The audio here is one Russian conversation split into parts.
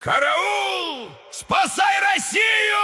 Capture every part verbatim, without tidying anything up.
Караул! Спасай Россию!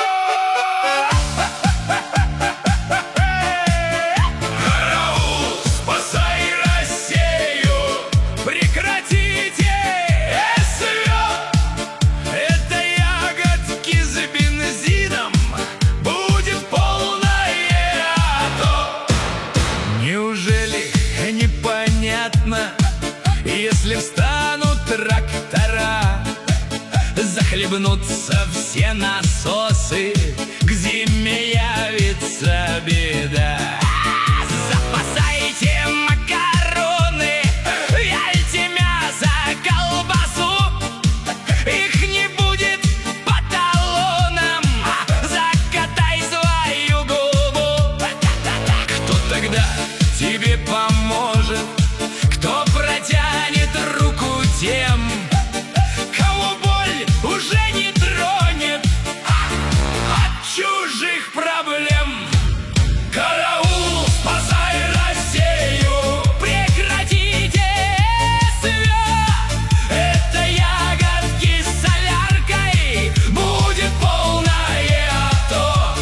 Караул! Спасай Россию! Прекратите СВО! Это ягодки с бензином, будет полное АТО. Неужели непонятно, если встанут трактора, захлебнутся все насосы, к зиме явится беда. Запасайте макароны, вяльте мясо, колбасу, их не будет по талонам, закатай свою губу. Кто тогда тебе поможет? Кто протянет руку тем, кого боль уже не тронет от чужих проблем? Караул! Спасай Россию! Прекратите СВО! Это ягодки с соляркой, будет полное АТО.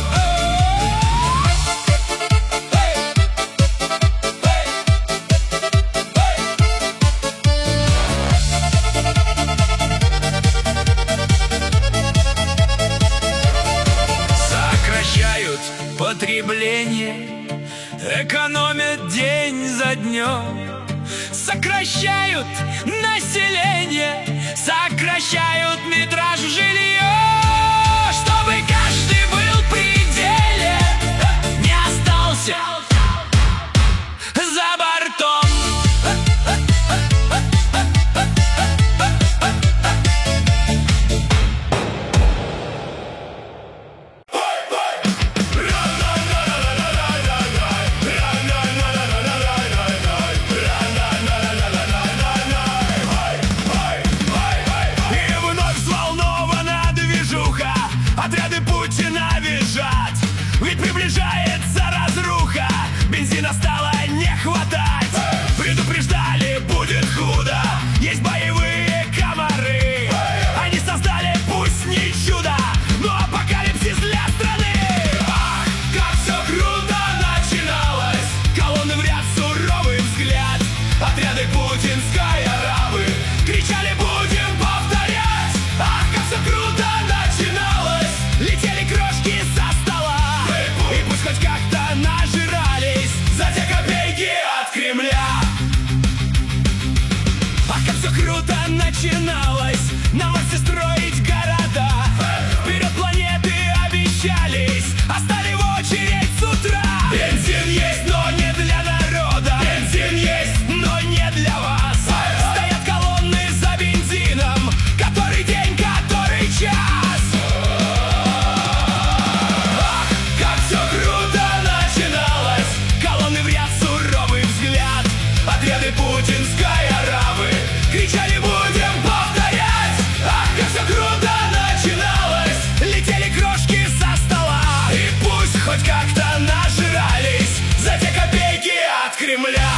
Сокращают потребление, экономят день за днем. Сокращают население, сокращают метраж жилья, чтобы каждый был в пределе, не остался за бортом. И вновь взволнована движуха, отряды Путина визжат, ведь приближается разруха, бензина стало не хватать. Предупреждали, будет худо, есть боевые комары. Они создали пусть не чудо, но апокалипсис для страны. Ах, как все круто начиналось, колонны в ряд, суровый взгляд, отряды путинской аравы кричали: будем повторять. Ах, как все круто начиналось, летели крошки со стола, и пусть хоть как-то нажирались за те копейки от Кремля. Ах, как все круто начиналось, на Марсе строить города, вперед планеты обещались, остали в очередь с утра. Бензин есть, но не для народа, бензин есть, но не для вас. Стоят колонны за бензином, который день, который час. Ах, как все круто начиналось, колонны в ряд, суровый взгляд, отряды путинской аравы кричали: будем повторять. Ах, как все круто начиналось, летели крошки со стола, и пусть хоть как-то нажирались за те копейки от Кремля.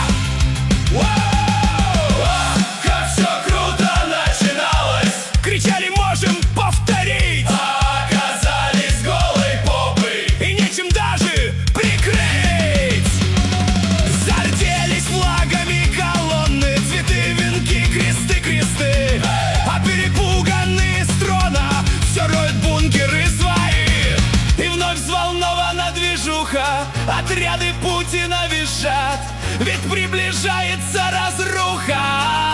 Воу! Ах, как все круто начиналось, кричали: можем повторить. А оказались голой попой и нечем даже прикрыть. Зарделись флагами колонны, цветы, венки, кресты, кресты, а перепуганные с трона все роют бункеры свои. И вновь взволнована движуха, отряды Путина визжат, ведь приближается разруха,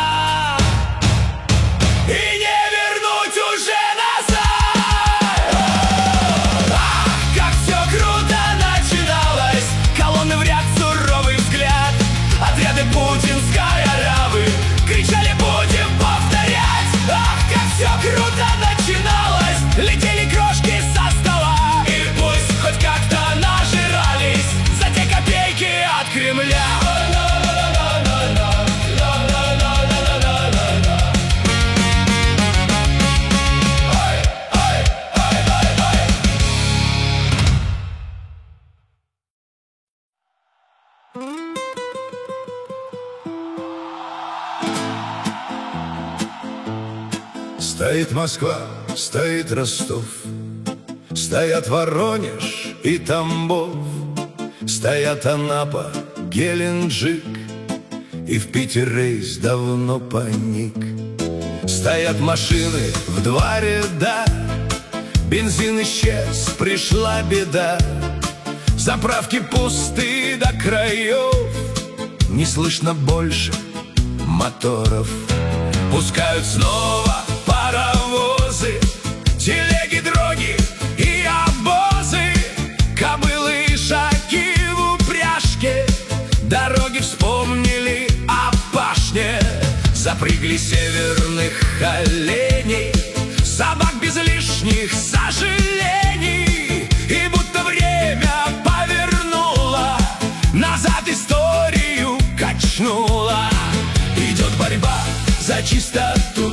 и не вернуть уже назад. Ах, как все круто начиналось, колонны в ряд, суровый взгляд, отряды путинской аравы кричали: будем повторять. Ах, как все круто начиналось, летели крошки со стола, и пусть хоть как-то нажирались за те копейки от Кремля. Стоит Москва, стоит Ростов, стоят Воронеж и Тамбов, стоят Анапа, Геленджик, и в Питер рейс давно паник. Стоят машины в два ряда, бензин исчез, пришла беда. Заправки пусты до краев, не слышно больше моторов. Пускают снова паровозы, телеги, дроги и обозы, кобылы и шаги в упряжке, дороги вспомнили о пашне. Запрягли северных оленей, собак без лишних сожалений, и будто время повернуло, назад историю качнуло. Идет борьба за чистоту,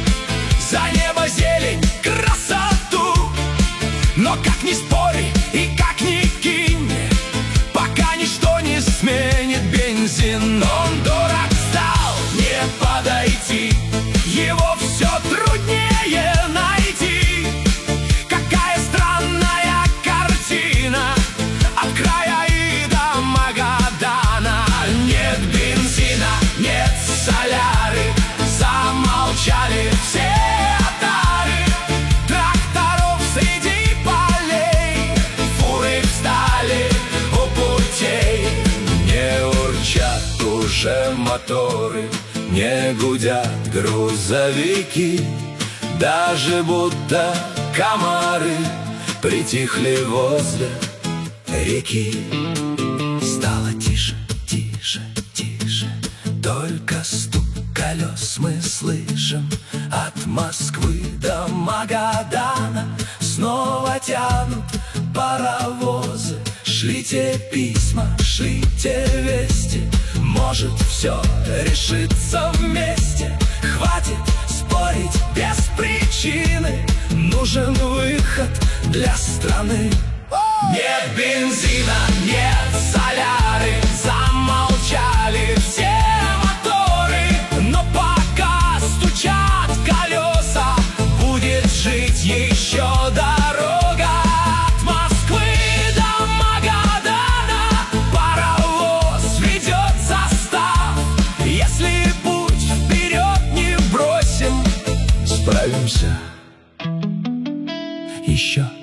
за небо, зелень, красоту. Но как ни спори и как ни кинь, пока ничто не сменит бензин. Он дорог стал, не подойти, его все труднее найти. Какая странная картина от края и до Магадана. Нет бензина, нет соляры, замолчали все отары. Тракторов среди полей, фуры встали у путей. Не урчат уже моторы, не гудят грузовики, даже будто комары притихли возле реки. Стало тише, тише, тише, только стук колес мы слышим. От Москвы до Магадана снова тянут паровозы. Шлите письма, шлите вести, может все решится вместе. Хватит спорить без причины, нужен выход для страны. Нет бензина, нет соляры, замолчали все моторы. Но пока стучат колеса, будет жить еще дорога. От Москвы до Магадана паровоз ведет состав. Если путь вперед не бросим, справимся еще.